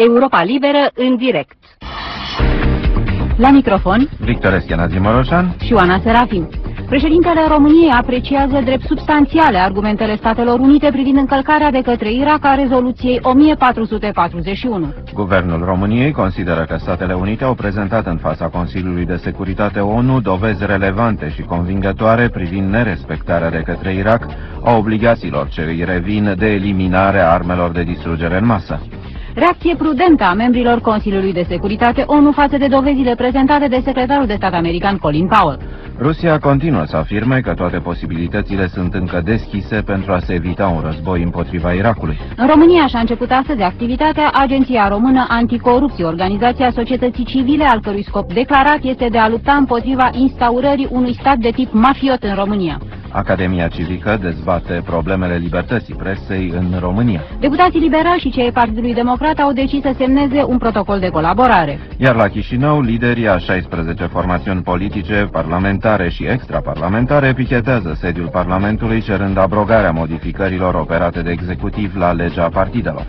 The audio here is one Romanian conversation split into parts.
Europa Liberă în direct. La microfon Victor Eschenazi Moroșan și Oana Serafim. Președintele României apreciază drept substanțiale argumentele Statelor Unite privind încălcarea de către Irak a rezoluției 1441. Guvernul României consideră că Statele Unite au prezentat în fața Consiliului de Securitate ONU dovezi relevante și convingătoare privind nerespectarea de către Irak a obligațiilor ce îi revin de eliminare a armelor de distrugere în masă. Reacție prudentă a membrilor Consiliului de Securitate ONU față de dovezile prezentate de secretarul de stat american Colin Powell. Rusia continuă să afirme că toate posibilitățile sunt încă deschise pentru a se evita un război împotriva Irakului. În România și-a început astăzi activitatea Agenția Română Anticorupție, organizația societății civile, al cărui scop declarat este de a lupta împotriva instaurării unui stat de tip mafiot în România. Academia Civică dezbate problemele libertății presei în România. Deputații liberali și cei ai Partidului Democrat au decis să semneze un protocol de colaborare. Iar la Chișinău, liderii a 16 formațiuni politice, parlamentare și extraparlamentare pichetează sediul Parlamentului cerând abrogarea modificărilor operate de executiv la legea partidelor.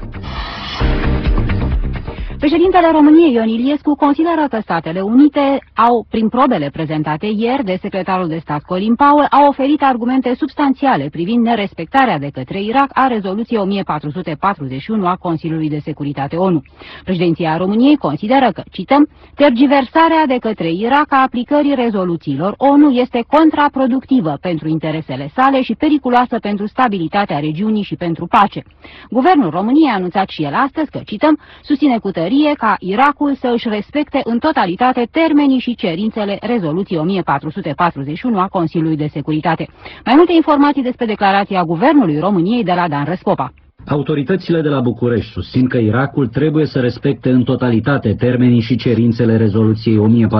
Președintele României, Ion Iliescu, consideră că Statele Unite au, prin probele prezentate ieri de secretarul de stat Colin Powell, au oferit argumente substanțiale privind nerespectarea de către Irak a rezoluției 1441 a Consiliului de Securitate ONU. Președinția României consideră că, cităm, tergiversarea de către Irak a aplicării rezoluțiilor ONU este contraproductivă pentru interesele sale și periculoasă pentru stabilitatea regiunii și pentru pace. Guvernul României a anunțat și el astăzi că, cităm, susține cu tărie ca Irakul să își respecte în totalitate termenii și cerințele rezoluției 1441 a Consiliului de Securitate. Mai multe informații despre declarația Guvernului României de la Dan Răscopa. Autoritățile de la București susțin că Irakul trebuie să respecte în totalitate termenii și cerințele rezoluției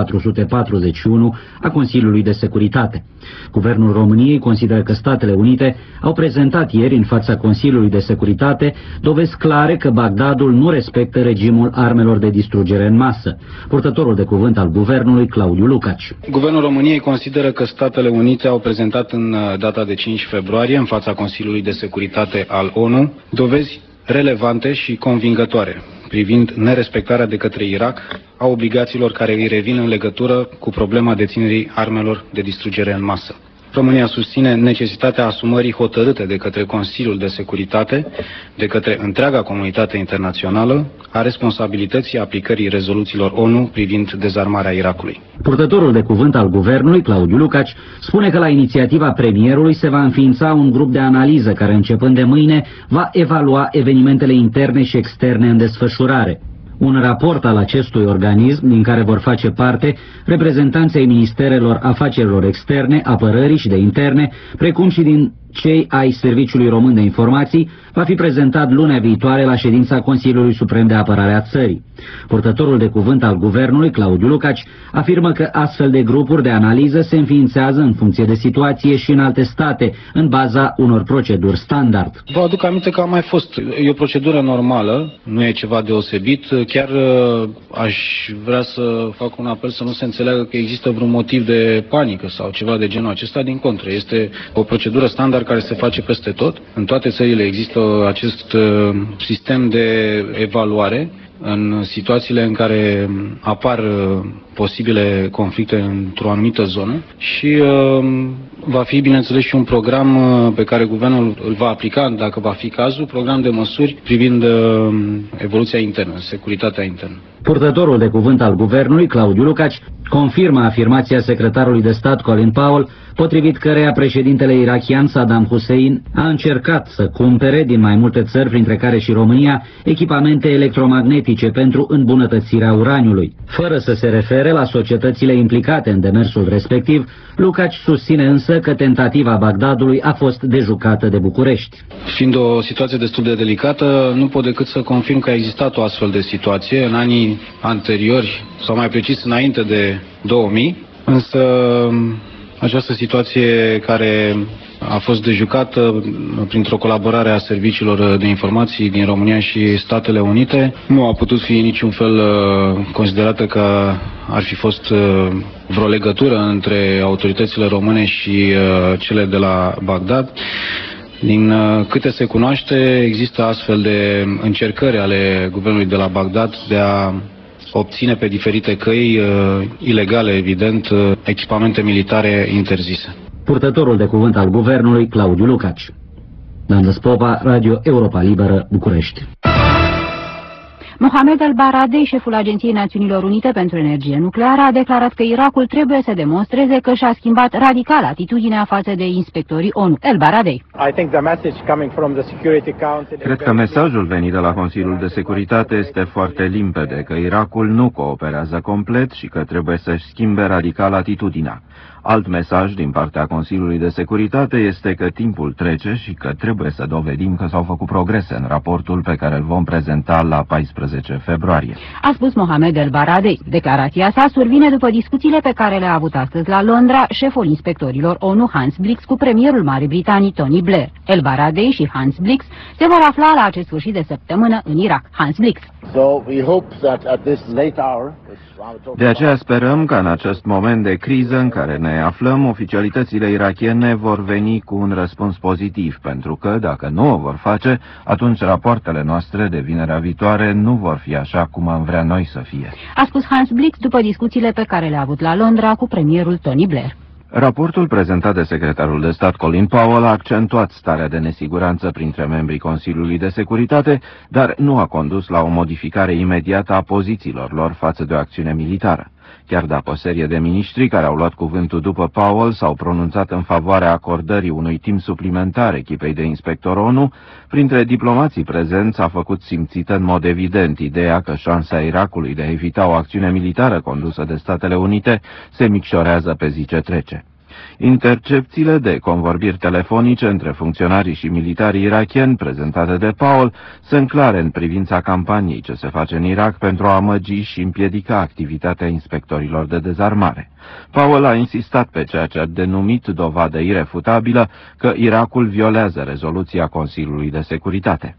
1441 a Consiliului de Securitate. Guvernul României consideră că Statele Unite au prezentat ieri în fața Consiliului de Securitate dovezi clare că Bagdadul nu respectă regimul armelor de distrugere în masă. Purtătorul de cuvânt al guvernului, Claudiu Lucaci. Guvernul României consideră că Statele Unite au prezentat în data de 5 februarie în fața Consiliului de Securitate al ONU dovezi relevante și convingătoare privind nerespectarea de către Irak a obligațiilor care îi revin în legătură cu problema deținerii armelor de distrugere în masă. România susține necesitatea asumării hotărâte de către Consiliul de Securitate, de către întreaga comunitate internațională, a responsabilității aplicării rezoluțiilor ONU privind dezarmarea Irakului. Purtătorul de cuvânt al guvernului, Claudiu Lucaci, spune că la inițiativa premierului se va înființa un grup de analiză care, începând de mâine, va evalua evenimentele interne și externe în desfășurare. Un raport al acestui organism, din care vor face parte reprezentanții ai Ministerelor Afacerilor Externe, Apărării și de Interne, precum și din cei ai Serviciului Român de Informații, va fi prezentat lunea viitoare la ședința Consiliului Suprem de Apărare a țării. Purtătorul de cuvânt al guvernului, Claudiu Lucaci, afirmă că astfel de grupuri de analiză se înființează în funcție de situație și în alte state, în baza unor proceduri standard. Vă aduc aminte că a mai fost. E o procedură normală, nu e ceva deosebit. Chiar aș vrea să fac un apel să nu se înțeleagă că există vreun motiv de panică sau ceva de genul acesta. Din contră, este o procedură standard care se face peste tot. În toate țările există acest sistem de evaluare în situațiile în care apar posibile conflicte într-o anumită zonă și va fi, bineînțeles, și un program pe care guvernul îl va aplica, dacă va fi cazul, program de măsuri privind evoluția internă, securitatea internă. Purtătorul de cuvânt al guvernului, Claudiu Lucaci, confirmă afirmația secretarului de stat Colin Powell, potrivit căreia președintele irakian Saddam Hussein a încercat să cumpere din mai multe țări, printre care și România, echipamente electromagnetice pentru îmbunătățirea uraniului. Fără să se refere la societățile implicate în demersul respectiv, Lucaci susține însă că tentativa Bagdadului a fost dejucată de București. Fiind o situație destul de delicată, nu pot decât să confirm că a existat o astfel de situație în anii anteriori, sau mai precis înainte de 2000, însă această situație care a fost dejucată printr-o colaborare a serviciilor de informații din România și Statele Unite nu a putut fi niciun fel considerată că ar fi fost vreo legătură între autoritățile române și cele de la Bagdad. Din câte se cunoaște, există astfel de încercări ale guvernului de la Bagdad de a obține pe diferite căi, ilegale evident, echipamente militare interzise. Purtătorul de cuvânt al guvernului, Claudiu Lukaci. Dan Dăspova, Radio Europa Liberă, București. Mohamed El-Baradei, șeful Agenției Națiunilor Unite pentru Energie Nucleară, a declarat că Irakul trebuie să demonstreze că și-a schimbat radical atitudinea față de inspectorii ONU. El-Baradei. Cred că mesajul venit de la Consiliul de Securitate este foarte limpede, că Irakul nu cooperează complet și că trebuie să-și schimbe radical atitudinea. Alt mesaj din partea Consiliului de Securitate este că timpul trece și că trebuie să dovedim că s-au făcut progrese în raportul pe care îl vom prezenta la 14 februarie. A spus Mohamed El-Baradei. Declarația sa survine după discuțiile pe care le-a avut astăzi la Londra șeful inspectorilor ONU Hans Blix cu premierul Marii Britanii Tony Blair. El-Baradei și Hans Blix se vor afla la acest sfârșit de săptămână în Irak. Hans Blix. De aceea sperăm că în acest moment de criză în care ne aflăm, oficialitățile irakiene vor veni cu un răspuns pozitiv, pentru că, dacă nu o vor face, atunci rapoartele noastre de vinerea viitoare nu vor fi așa cum am vrea noi să fie. A spus Hans Blix după discuțiile pe care le-a avut la Londra cu premierul Tony Blair. Raportul prezentat de secretarul de stat Colin Powell a accentuat starea de nesiguranță printre membrii Consiliului de Securitate, dar nu a condus la o modificare imediată a pozițiilor lor față de o acțiune militară. Chiar dacă o serie de miniștri care au luat cuvântul după Powell s-au pronunțat în favoarea acordării unui timp suplimentar echipei de inspector ONU, printre diplomații prezenți a făcut simțită în mod evident ideea că șansa Irakului de a evita o acțiune militară condusă de Statele Unite se micșorează pe zi ce trece. Intercepțiile de convorbiri telefonice între funcționarii și militarii irakieni prezentate de Powell sunt clare în privința campaniei ce se face în Irak pentru a amăgi și împiedica activitatea inspectorilor de dezarmare. Powell a insistat pe ceea ce a denumit dovadă irefutabilă că Irakul violează rezoluția Consiliului de Securitate.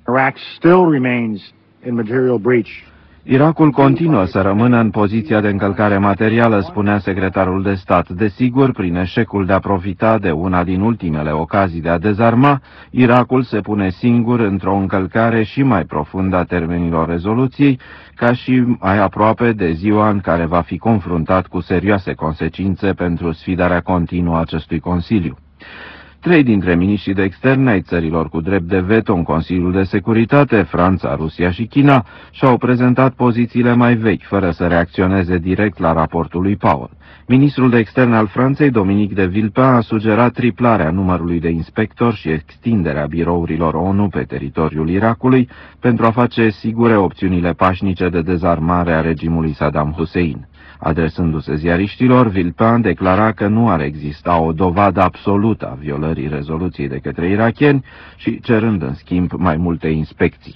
Irakul continuă să rămână în poziția de încălcare materială, spunea secretarul de stat. Desigur, prin eșecul de a profita de una din ultimele ocazii de a dezarma, Irakul se pune singur într-o încălcare și mai profundă a termenilor rezoluției, ca și mai aproape de ziua în care va fi confruntat cu serioase consecințe pentru sfidarea continuă a acestui Consiliu. 3 dintre miniștrii de externe ai țărilor cu drept de veto în Consiliul de Securitate, Franța, Rusia și China, și-au prezentat pozițiile mai vechi, fără să reacționeze direct la raportul lui Powell. Ministrul de externe al Franței, Dominique de Villepin, a sugerat triplarea numărului de inspectori și extinderea birourilor ONU pe teritoriul Irakului pentru a face sigure opțiunile pașnice de dezarmare a regimului Saddam Hussein. Adresându-se ziariștilor, Villepin declara că nu ar exista o dovadă absolută a violării rezoluției de către irakieni și cerând în schimb mai multe inspecții.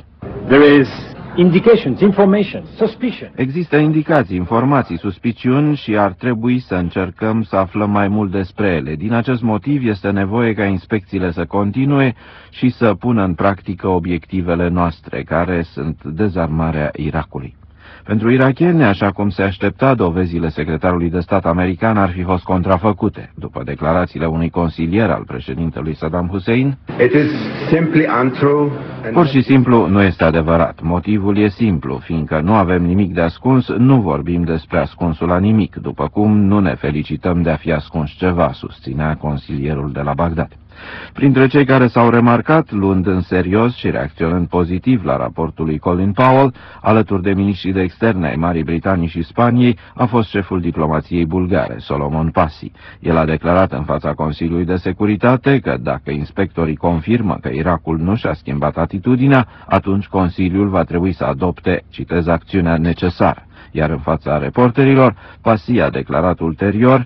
Există indicații, informații, suspiciuni și ar trebui să încercăm să aflăm mai mult despre ele. Din acest motiv este nevoie ca inspecțiile să continue și să pună în practică obiectivele noastre, care sunt dezarmarea Irakului. Pentru irakieni, așa cum se aștepta, dovezile secretarului de stat american ar fi fost contrafăcute. După declarațiile unui consilier al președintelui Saddam Hussein, pur și simplu nu este adevărat. Motivul e simplu, fiindcă nu avem nimic de ascuns, nu vorbim despre ascunsul la nimic, după cum nu ne felicităm de a fi ascuns ceva, susținea consilierul de la Bagdad. Printre cei care s-au remarcat, luând în serios și reacționând pozitiv la raportul lui Colin Powell, alături de miniștrii de externe ai Marii Britanii și Spaniei, a fost șeful diplomației bulgare, Solomon Pasi. El a declarat în fața Consiliului de Securitate că dacă inspectorii confirmă că Irakul nu și-a schimbat atitudinea, atunci Consiliul va trebui să adopte, citez, acțiunea necesară. Iar în fața reporterilor, Pasi a declarat ulterior: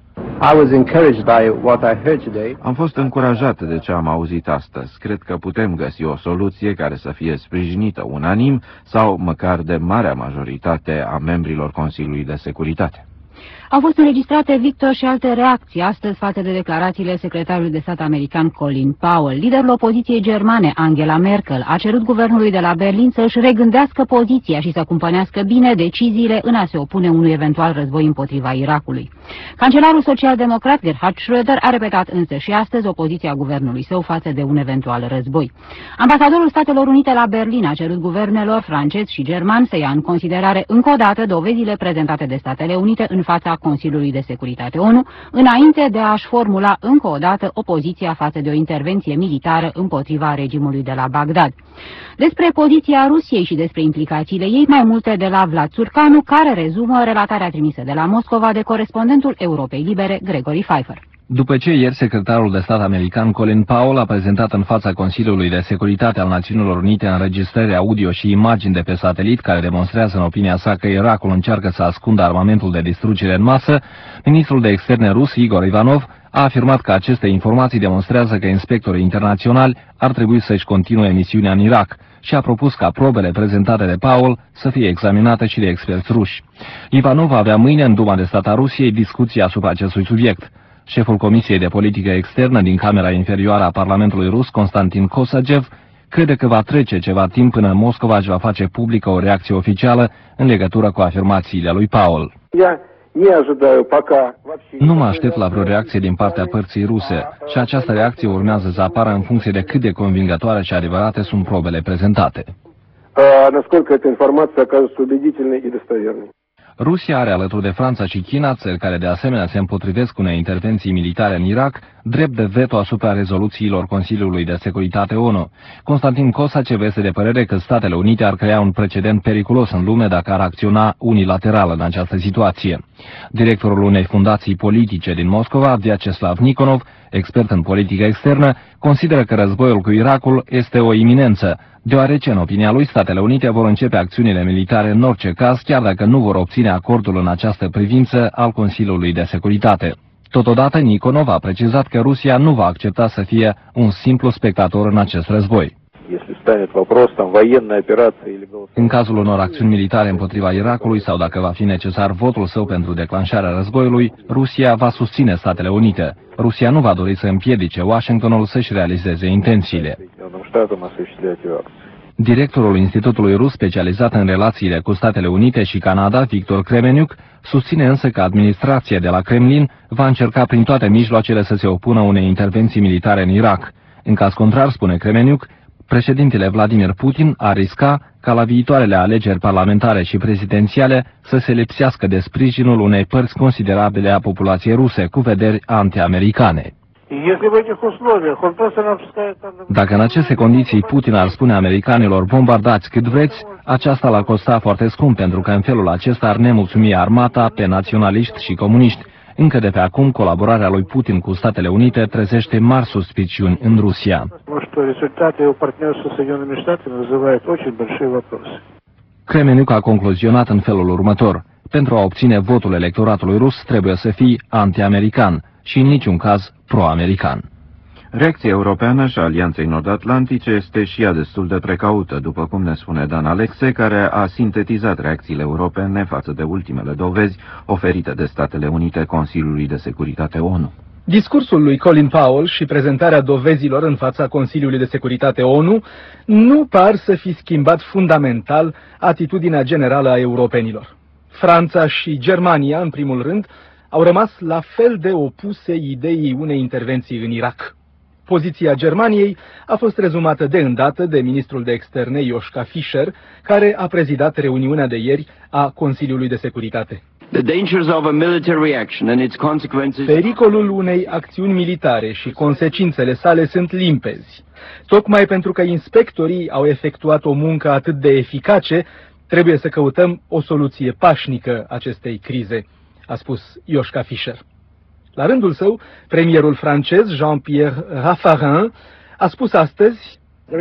am fost încurajat de ce am auzit astăzi. Cred că putem găsi o soluție care să fie sprijinită unanim sau măcar de marea majoritate a membrilor Consiliului de Securitate. Au fost înregistrate, Victor, și alte reacții astăzi față de declarațiile secretarului de stat american Colin Powell. Liderul opoziției germane, Angela Merkel, a cerut guvernului de la Berlin să își regândească poziția și să cumpănească bine deciziile în a se opune unui eventual război împotriva Irakului. Cancelarul social-democrat Gerhard Schröder a repetat însă și astăzi opoziția guvernului său față de un eventual război. Ambasadorul Statelor Unite la Berlin a cerut guvernelor francez și german să ia în considerare încă o dată dovezile prezentate de Statele Unite în fața Consiliului de Securitate ONU, înainte de a-și formula încă o dată opoziția față de o intervenție militară împotriva regimului de la Bagdad. Despre poziția Rusiei și despre implicațiile ei, mai multe de la Vlad Țurcanu, care rezumă relatarea trimisă de la Moscova de corespondentul Europei Libere, Gregory Pfeiffer. După ce ieri secretarul de stat american Colin Powell a prezentat în fața Consiliului de Securitate al Națiunilor Unite înregistrări audio și imagini de pe satelit care demonstrează în opinia sa că Irakul încearcă să ascundă armamentul de distrugere în masă, ministrul de externe rus Igor Ivanov a afirmat că aceste informații demonstrează că inspectorii internaționali ar trebui să-și continue misiunea în Irak și a propus ca probele prezentate de Powell să fie examinate și de experți ruși. Ivanov avea mâine în Duma de Stat a Rusiei discuții asupra acestui subiect. Șeful Comisiei de Politică Externă din Camera Inferioară a Parlamentului Rus, Konstantin Kosachev, crede că va trece ceva timp până Moscova își va face publică o reacție oficială în legătură cu afirmațiile lui Powell. Nu mă aștept la vreo reacție din partea părții ruse și această reacție urmează să apară în funcție de cât de convingătoare și adevărate sunt probele prezentate. Rusia are alături de Franța și China, țări care de asemenea se împotrivesc unei intervenții militare în Irak, drept de veto asupra rezoluțiilor Consiliului de Securitate ONU. Konstantin Kosachev este de părere că Statele Unite ar crea un precedent periculos în lume dacă ar acționa unilateral în această situație. Directorul unei fundații politice din Moscova, Vyacheslav Nikonov, expert în politică externă, consideră că războiul cu Irakul este o iminență, deoarece, în opinia lui, Statele Unite vor începe acțiunile militare în orice caz, chiar dacă nu vor obține acordul în această privință al Consiliului de Securitate. Totodată, Nikonov a precizat că Rusia nu va accepta să fie un simplu spectator în acest război. În cazul unor acțiuni militare împotriva Irakului sau dacă va fi necesar votul său pentru declanșarea războiului, Rusia va susține Statele Unite. Rusia nu va dori să împiedice Washingtonul să-și realizeze intențiile. Directorul Institutului Rus specializat în relațiile cu Statele Unite și Canada, Victor Kremeniuk, susține însă că administrația de la Kremlin va încerca prin toate mijloacele să se opună unei intervenții militare în Irak. În caz contrar, spune Kremeniuk, președintele Vladimir Putin ar risca ca la viitoarele alegeri parlamentare și prezidențiale să se lipsească de sprijinul unei părți considerabile a populației ruse cu vederi anti-americane. Dacă în aceste condiții Putin ar spune americanilor bombardați cât vreți, aceasta l-ar costa foarte scump, pentru că în felul acesta ar nemulțumi armata pe naționaliști și comuniști. Încă de pe acum, colaborarea lui Putin cu Statele Unite trezește mari suspiciuni în Rusia. Kremeniuk a concluzionat în felul următor: pentru a obține votul electoratului rus trebuie să fii anti-american și în niciun caz pro-american. Reacția europeană și a Alianței Nord-Atlantice este și ea destul de precaută, după cum ne spune Dan Alexe, care a sintetizat reacțiile europene față de ultimele dovezi oferite de Statele Unite Consiliului de Securitate ONU. Discursul lui Colin Powell și prezentarea dovezilor în fața Consiliului de Securitate ONU nu par să fi schimbat fundamental atitudinea generală a europenilor. Franța și Germania, în primul rând, au rămas la fel de opuse ideii unei intervenții în Irak. Poziția Germaniei a fost rezumată de îndată de ministrul de externe Joschka Fischer, care a prezidat reuniunea de ieri a Consiliului de Securitate. Pericolul unei acțiuni militare și consecințele sale sunt limpezi. Tocmai pentru că inspectorii au efectuat o muncă atât de eficace, trebuie să căutăm o soluție pașnică acestei crize, a spus Joschka Fischer. La rândul său, premierul francez Jean-Pierre Raffarin a spus astăzi: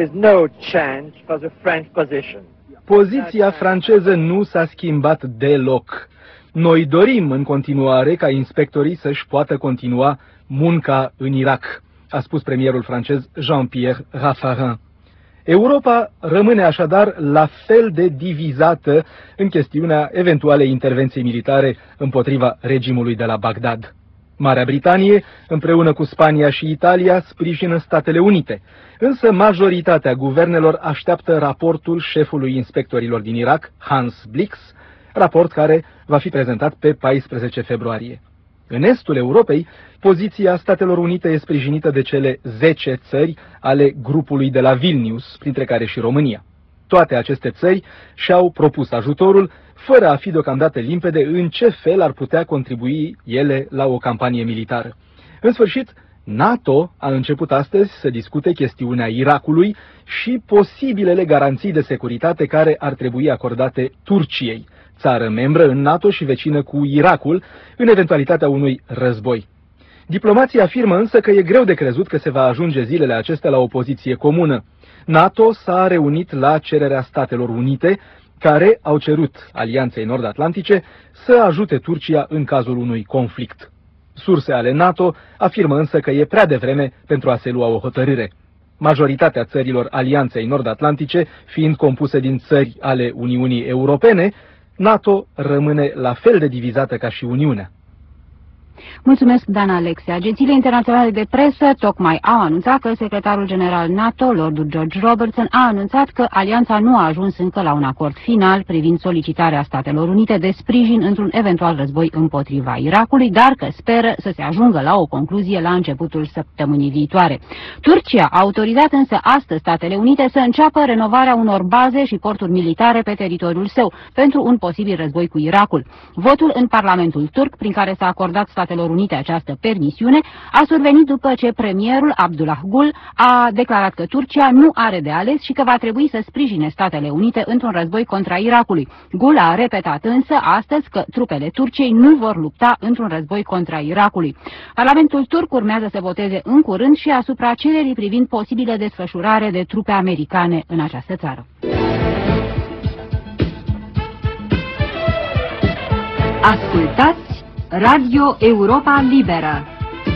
poziția franceză nu s-a schimbat deloc. Noi dorim în continuare ca inspectorii să-și poată continua munca în Irak, a spus premierul francez Jean-Pierre Raffarin. Europa rămâne așadar la fel de divizată în chestiunea eventualei intervenții militare împotriva regimului de la Bagdad. Marea Britanie, împreună cu Spania și Italia, sprijină Statele Unite, însă majoritatea guvernelor așteaptă raportul șefului inspectorilor din Irak, Hans Blix, raport care va fi prezentat pe 14 februarie. În estul Europei, poziția Statelor Unite e sprijinită de cele 10 țări ale grupului de la Vilnius, printre care și România. Toate aceste țări și-au propus ajutorul, fără a fi deocamdată limpede în ce fel ar putea contribui ele la o campanie militară. În sfârșit, NATO a început astăzi să discute chestiunea Irakului și posibilele garanții de securitate care ar trebui acordate Turciei, țară membră în NATO și vecină cu Irakul, în eventualitatea unui război. Diplomații afirmă însă că e greu de crezut că se va ajunge zilele acestea la o poziție comună. NATO s-a reunit la cererea Statelor Unite, care au cerut Alianței Nord-Atlantice să ajute Turcia în cazul unui conflict. Surse ale NATO afirmă însă că e prea devreme pentru a se lua o hotărâre. Majoritatea țărilor Alianței Nord-Atlantice fiind compuse din țări ale Uniunii Europene, NATO rămâne la fel de divizată ca și Uniunea. Mulțumesc, Dan Alexe. Agențiile internaționale de presă tocmai au anunțat că secretarul general NATO, Lordul George Robertson, a anunțat că alianța nu a ajuns încă la un acord final privind solicitarea Statelor Unite de sprijin într-un eventual război împotriva Irakului, dar că speră să se ajungă la o concluzie la începutul săptămânii viitoare. Turcia a autorizat însă astăzi Statele Unite să înceapă renovarea unor baze și porturi militare pe teritoriul său pentru un posibil război cu Irakul. Votul în Parlamentul turc, prin care s-a acordat Statelor Unite această permisiune, a survenit după ce premierul Abdullah Gül a declarat că Turcia nu are de ales și că va trebui să sprijine Statele Unite într-un război contra Irakului. Gül a repetat însă astăzi că trupele Turciei nu vor lupta într-un război contra Irakului. Parlamentul turc urmează să voteze în curând și asupra cererii privind posibile desfășurare de trupe americane în această țară. Ascultați Radio Europa Liberă.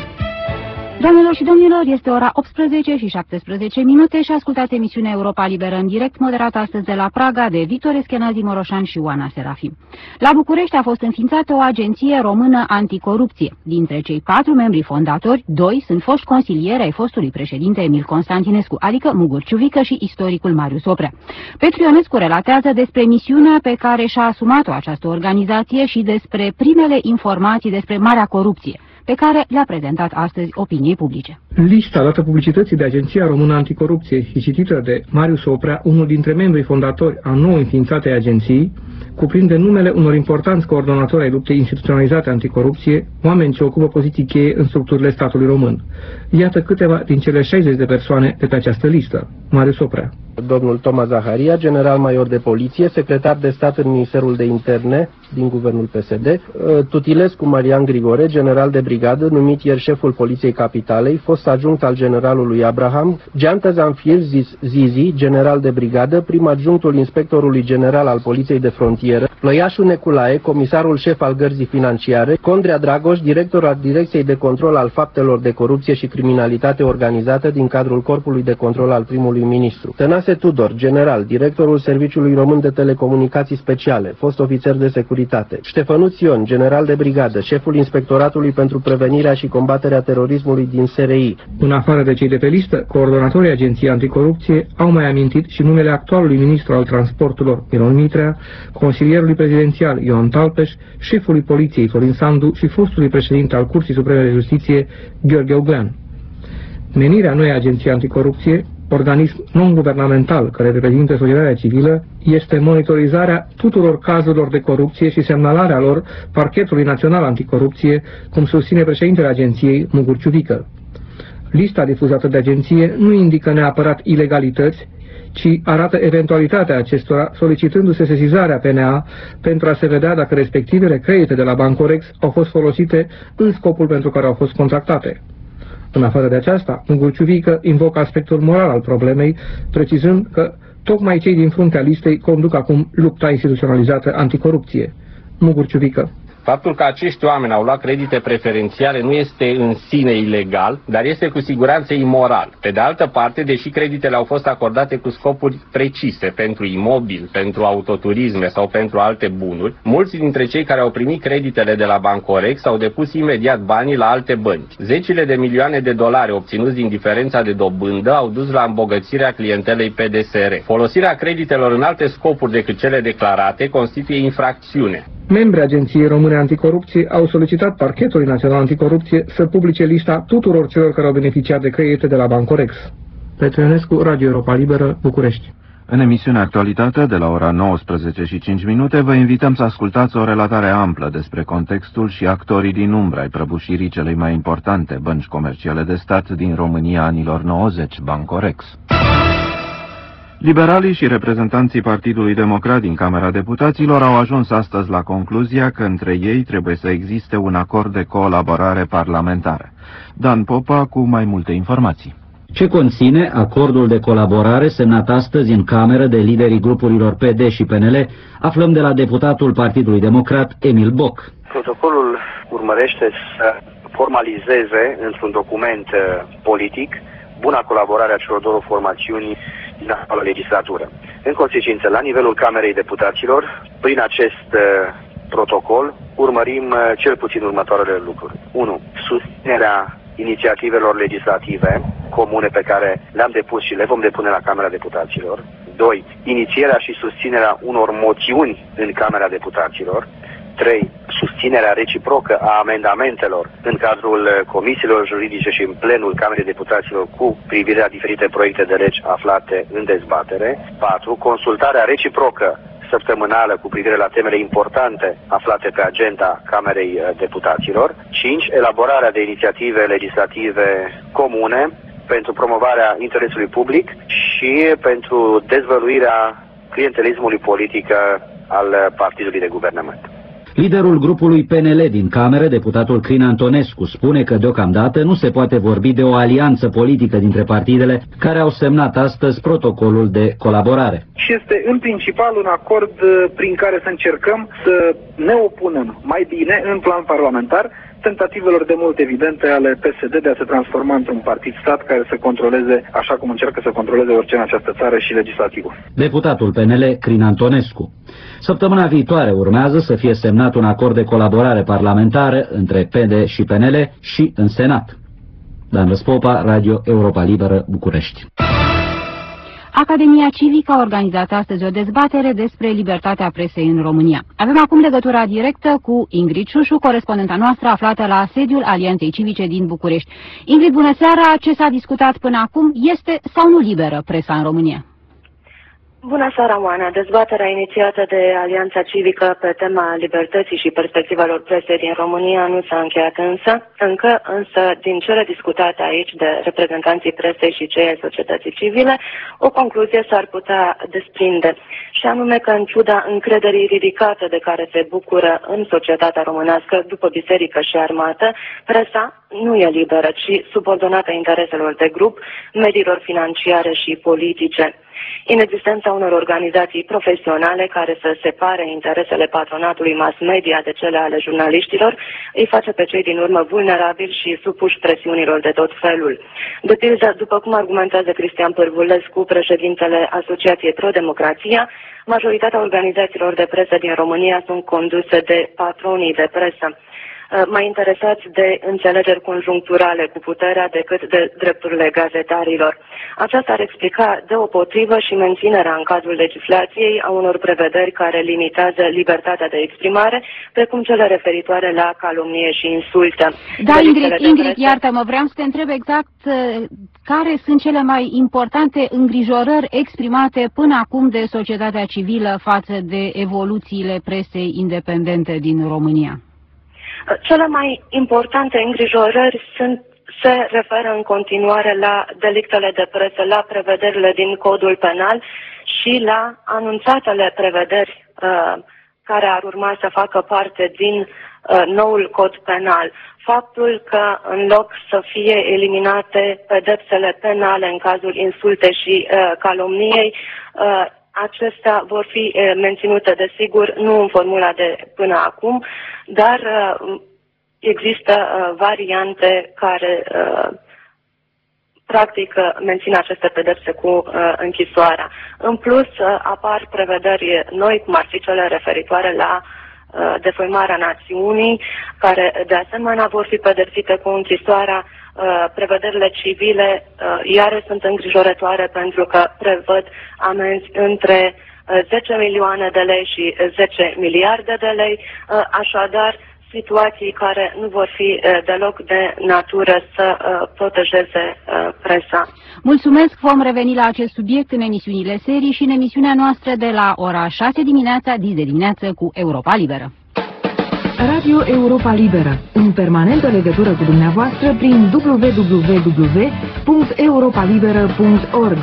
Doamnelor și domnilor, este ora 18 și 17 minute și ascultați emisiunea Europa Liberă în direct, moderată astăzi de la Praga de Victor Eschenazi Moroșan și Oana Serafim. La București a fost înființată o agenție română anticorupție. Dintre cei 4 membri fondatori, 2 sunt foști consilieri ai fostului președinte Emil Constantinescu, adică Mugur Ciuvică și istoricul Marius Oprea. Petru Ionescu relatează despre misiunea pe care și-a asumat-o această organizație și despre primele informații despre marea corupție, pe care le-a prezentat astăzi opiniei publice. Lista dată publicității de Agenția Română Anticorupție și citită de Marius Oprea, unul dintre membrii fondatori a nou înființatei agenții, cuprinde numele unor importanți coordonatori ai luptei instituționalizate anticorupție, oameni ce ocupă poziții cheie în structurile statului român. Iată câteva din cele 60 de persoane de pe această listă. Marius Oprea. Domnul Toma Zaharia, general major de poliție, secretar de stat în Ministerul de Interne din guvernul PSD, Tutilescu Marian Grigore, general de brigadă, numit ieri șeful Poliției Capitalei, fost adjunct al generalului Abraham, Geantă Zanfir Zizi, general de brigadă, prim adjunctul inspectorului general al Poliției de Frontieră, Ploiașu Neculae, comisarul șef al Gărzii Financiare, Condrea Dragoș, director al Direcției de Control al Faptelor de Corupție și Criminalitate Organizată din cadrul Corpului de Control al primului ministru, Tănase Tudor, general, directorul Serviciului Român de Telecomunicații Speciale, fost ofițer de securitate, Ștefănuț Ion, general de brigadă, șeful Inspectoratului pentru Prevenirea și Combaterea Terorismului din SRI. În afară de cei de pe listă, coordonatorii Agenției Anticorupție au mai amintit și numele actualului ministru al transporturilor, Miron Mitrea, consilierului prezidențial Ioan Talpeș, șefului poliției Florin Sandu și fostului președinte al Curții Supreme de Justiție Gheorghe Oglean. Menirea noii Agenții Anticorupție, organism non-guvernamental care reprezintă societatea civilă, este monitorizarea tuturor cazurilor de corupție și semnalarea lor Parchetului Național Anticorupție, cum susține președintele agenției, Mugur Ciuvică. Lista difuzată de agenție nu indică neapărat ilegalități, ci arată eventualitatea acestora, solicitându-se sesizarea PNA pentru a se vedea dacă respectivele credite de la Bancorex au fost folosite în scopul pentru care au fost contractate. În afară de aceasta, Mugur Ciuvică invocă aspectul moral al problemei, precizând că tocmai cei din fruntea listei conduc acum lupta instituționalizată anticorupție. Mugur Ciuvică. Faptul că acești oameni au luat credite preferențiale nu este în sine ilegal, dar este cu siguranță imoral. Pe de altă parte, deși creditele au fost acordate cu scopuri precise, pentru imobil, pentru autoturisme sau pentru alte bunuri, mulți dintre cei care au primit creditele de la Bancorex au depus imediat banii la alte bănci. Zecile de milioane de dolari obținuți din diferența de dobândă au dus la îmbogățirea clientelei PDSR. Folosirea creditelor în alte scopuri decât cele declarate constituie infracțiune. Membrii Agenției Române Anticorupție au solicitat Parchetului Național Anticorupție să publice lista tuturor celor care au beneficiat de credite de la Bancorex. Petru Ionescu, Radio Europa Liberă, București. În emisiunea Actualitate, de la ora 19:05, vă invităm să ascultați o relatare amplă despre contextul și actorii din umbră ai prăbușirii celei mai importante bănci comerciale de stat din România anilor 90, Bancorex. Liberalii și reprezentanții Partidului Democrat din Camera Deputaților au ajuns astăzi la concluzia că între ei trebuie să existe un acord de colaborare parlamentară. Dan Popa cu mai multe informații. Ce conține acordul de colaborare semnat astăzi în Cameră de liderii grupurilor PD și PNL, aflăm de la deputatul Partidului Democrat, Emil Boc. Protocolul urmărește să formalizeze într-un document politic buna colaborare a celor două formațiuni din actuala legislatură. În consecință, la nivelul Camerei Deputaților, prin acest protocol, urmărim cel puțin următoarele lucruri. 1. Susținerea inițiativelor legislative comune pe care le-am depus și le vom depune la Camera Deputaților. 2. Inițierea și susținerea unor moțiuni în Camera Deputaților. 3. Susținerea reciprocă a amendamentelor în cadrul comisiilor juridice și în plenul Camerei Deputaților cu privire la diferite proiecte de legi aflate în dezbatere. 4. Consultarea reciprocă săptămânală cu privire la temele importante aflate pe agenda Camerei Deputaților. 5. Elaborarea de inițiative legislative comune pentru promovarea interesului public și pentru dezvăluirea clientelismului politic al partidului de guvernământ. Liderul grupului PNL din Cameră, deputatul Crin Antonescu, spune că deocamdată nu se poate vorbi de o alianță politică dintre partidele care au semnat astăzi protocolul de colaborare. Și este în principal un acord prin care să încercăm să ne opunem mai bine în plan parlamentar tentativelor de mult evidente ale PSD de a se transforma într-un partid-stat care să controleze, așa cum încearcă să controleze orice în această țară, și legislativul. Deputatul PNL, Crin Antonescu. Săptămâna viitoare urmează să fie semnat un acord de colaborare parlamentară între PD și PNL și în Senat. Dan Răspopa, Radio Europa Liberă, București. Academia Civică a organizat astăzi o dezbatere despre libertatea presei în România. Avem acum legătura directă cu Ingrid Șușu, corespondenta noastră aflată la sediul Alianței Civice din București. Ingrid, bună seara! Ce s-a discutat până acum? Este sau nu liberă presa în România? Bună seara, Oana! Dezbaterea inițiată de Alianța Civică pe tema libertății și perspectivelor presei din România nu s-a încheiat însă, din cele discutate aici de reprezentanții presei și cei ai societății civile, o concluzie s-ar putea desprinde, și anume că, în ciuda încrederii ridicate de care se bucură în societatea românească după biserică și armată, presa nu e liberă, ci subordonată intereselor de grup, mediilor financiare și politice. Inexistența unor organizații profesionale care să separe interesele patronatului mass media de cele ale jurnaliștilor îi face pe cei din urmă vulnerabili și supuși presiunilor de tot felul. De pildă, după cum argumentează Cristian Pârvulescu, președintele Asociației Pro-Democrația, majoritatea organizațiilor de presă din România sunt conduse de patronii de presă, mai interesați de înțelegeri conjuncturale cu puterea decât de drepturile gazetarilor. Aceasta ar explica deopotrivă și menținerea în cadrul legislației a unor prevederi care limitează libertatea de exprimare, precum cele referitoare la calomnie și insultă. Da, Ingrid, iartă-mă, vreau să te întreb exact care sunt cele mai importante îngrijorări exprimate până acum de societatea civilă față de evoluțiile presei independente din România. Cele mai importante îngrijorări se referă în continuare la delictele de presă, la prevederile din Codul Penal și la anunțatele prevederi care ar urma să facă parte din noul Cod Penal. Faptul că, în loc să fie eliminate pedepsele penale în cazul insulte și calomniei, acestea vor fi menținute, desigur, nu în formula de până acum, dar există variante care practic mențin aceste pedepse cu închisoarea. În plus, apar prevederi noi, cum ar fi cele referitoare la defăimarea națiunii, care de asemenea vor fi pedepsite cu închisoarea. Prevederile civile iară sunt îngrijorătoare pentru că prevăd amenzi între 10 milioane de lei și 10 miliarde de lei, așadar situații care nu vor fi deloc de natură să protejeze presa. Mulțumesc, vom reveni la acest subiect în emisiunile serii și în emisiunea noastră de la ora 6 dimineața, dis de dimineață cu Europa Liberă. Radio Europa Liberă, în permanentă legătură cu dumneavoastră prin www.europalibera.org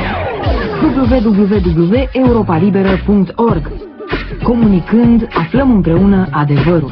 www.europalibera.org. Comunicând, aflăm împreună adevărul.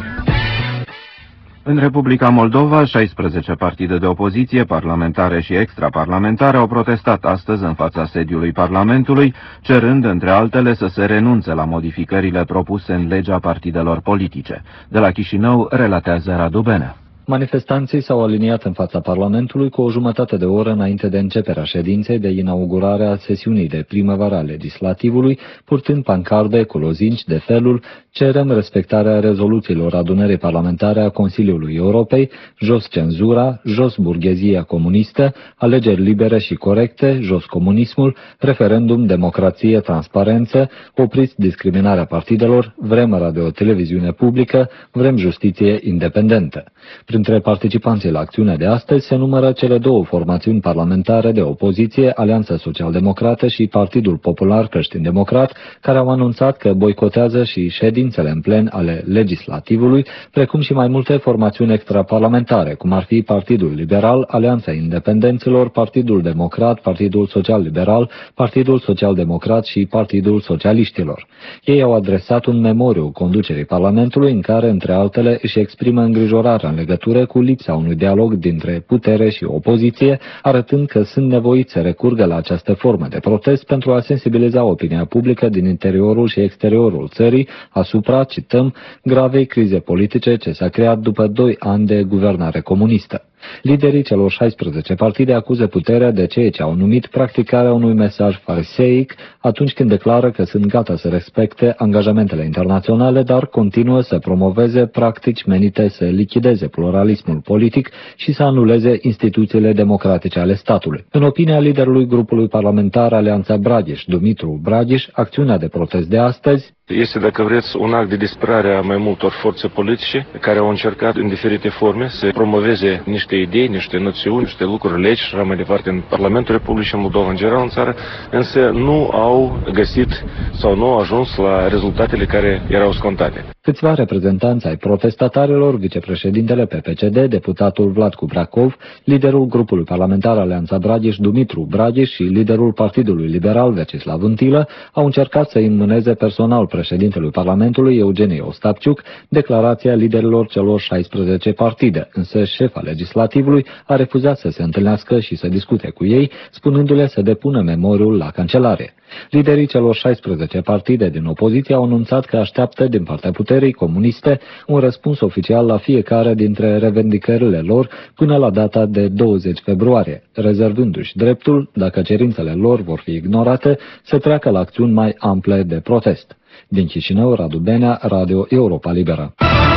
În Republica Moldova, 16 partide de opoziție, parlamentare și extraparlamentare, au protestat astăzi în fața sediului Parlamentului, cerând, între altele, să se renunțe la modificările propuse în legea partidelor politice. De la Chișinău, relatează Radu Benea. Manifestanții s-au aliniat în fața Parlamentului cu o jumătate de oră înainte de începerea ședinței de inaugurare a sesiunii de primăvară a legislativului, purtând pancarde cu lozinci de felul "Cerem respectarea rezoluțiilor adunării parlamentare a Consiliului Europei, jos cenzura, jos burghezia comunistă, alegeri libere și corecte, jos comunismul, referendum, democrație, transparență, opriți discriminarea partidelor, vrem radio-televiziune publică, vrem justiție independentă." Printre participanții la acțiunea de astăzi se numără cele două formațiuni parlamentare de opoziție, Alianța Social-Democrată și Partidul Popular Creștin-Democrat, care au anunțat că boicotează și ședințele în plen ale legislativului, precum și mai multe formațiuni extraparlamentare, cum ar fi Partidul Liberal, Alianța Independenților, Partidul Democrat, Partidul Social-Liberal, Partidul Social-Democrat și Partidul Socialiștilor. Ei au adresat un memoriu conducerii Parlamentului în care, între altele, își exprimă îngrijorarea în legătură cu lipsa unui dialog dintre putere și opoziție, arătând că sunt nevoiți să recurgă la această formă de protest pentru a sensibiliza opinia publică din interiorul și exteriorul țării asupra, cităm, gravei crize politice ce s-a creat după 2 ani de guvernare comunistă. Liderii celor 16 partide acuză puterea de ceea ce au numit practicarea unui mesaj fariseic atunci când declară că sunt gata să respecte angajamentele internaționale, dar continuă să promoveze practici menite să lichideze pluralismul politic și să anuleze instituțiile democratice ale statului. În opinia liderului grupului parlamentar Alianța Braghiș, Dumitru Braghiș, acțiunea de protest de astăzi este, dacă vreți, un act de disperare a mai multor forțe politice care au încercat în diferite forme să promoveze niște idei, niște noțiuni, niște lucruri, legi și așa mai departe în Parlamentul Republicii Moldova, în general în țară, însă nu au găsit sau nu au ajuns la rezultatele care erau scontate. Câțiva reprezentanți ai protestatarilor, vicepreședintele PPCD, deputatul Vlad Cubracov, liderul grupului parlamentar Alianța Braghiș, Dumitru Braghiș și liderul Partidului Liberal, Vecislav Untilă, au încercat să înmâneze personal președintelui Parlamentului, Eugenie Ostapciuc, declarația liderilor celor 16 partide, însă șefa legislativului a refuzat să se întâlnească și să discute cu ei, spunându-le să depună memoriul la cancelare. Liderii celor 16 partide din opoziție au anunțat că așteaptă din partea puterii comuniste un răspuns oficial la fiecare dintre revendicările lor până la data de 20 februarie, rezervându-și dreptul, dacă cerințele lor vor fi ignorate, să treacă la acțiuni mai ample de protest. Din Chișinău, Radu Benea, Radio Europa Liberă.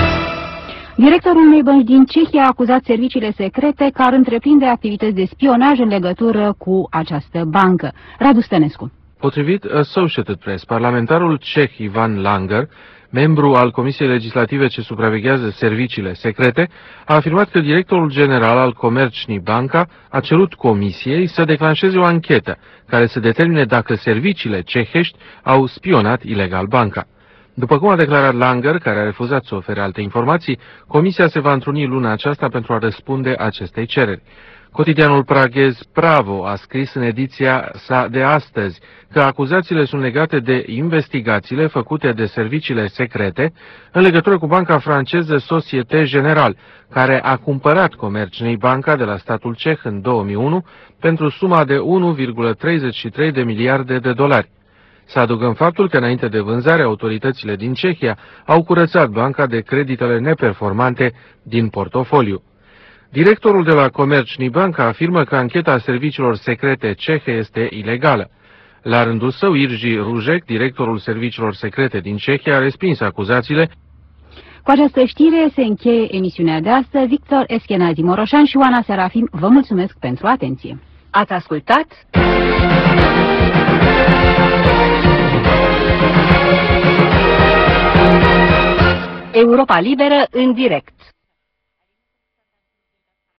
Directorul unei bănci din Cehia a acuzat serviciile secrete că ar întreprinde activități de spionaj în legătură cu această bancă. Radu Stănescu. Potrivit Associated Press, parlamentarul ceh Ivan Langer, membru al Comisiei Legislative ce supraveghează serviciile secrete, a afirmat că directorul general al Komerční banka a cerut comisiei să declanșeze o anchetă care să determine dacă serviciile cehești au spionat ilegal banca. După cum a declarat Langer, care a refuzat să ofere alte informații, comisia se va întruni luna aceasta pentru a răspunde acestei cereri. Cotidianul praghez Pravo a scris în ediția sa de astăzi că acuzațiile sunt legate de investigațiile făcute de serviciile secrete în legătură cu banca franceză Société Générale, care a cumpărat Komerční banka de la statul ceh în 2001 pentru suma de 1,33 de miliarde de dolari. Să adăugăm faptul că înainte de vânzare, autoritățile din Cehia au curățat banca de creditele neperformante din portofoliu. Directorul de la Komerční banka afirmă că ancheta serviciilor secrete cehe este ilegală. La rândul său, Irji Rujek, directorul serviciilor secrete din Cehia, a respins acuzațiile. Cu această știre se încheie emisiunea de astăzi. Victor Eschenazi Moroșan și Oana Serafim vă mulțumesc pentru atenție. Ați ascultat Europa Liberă în direct.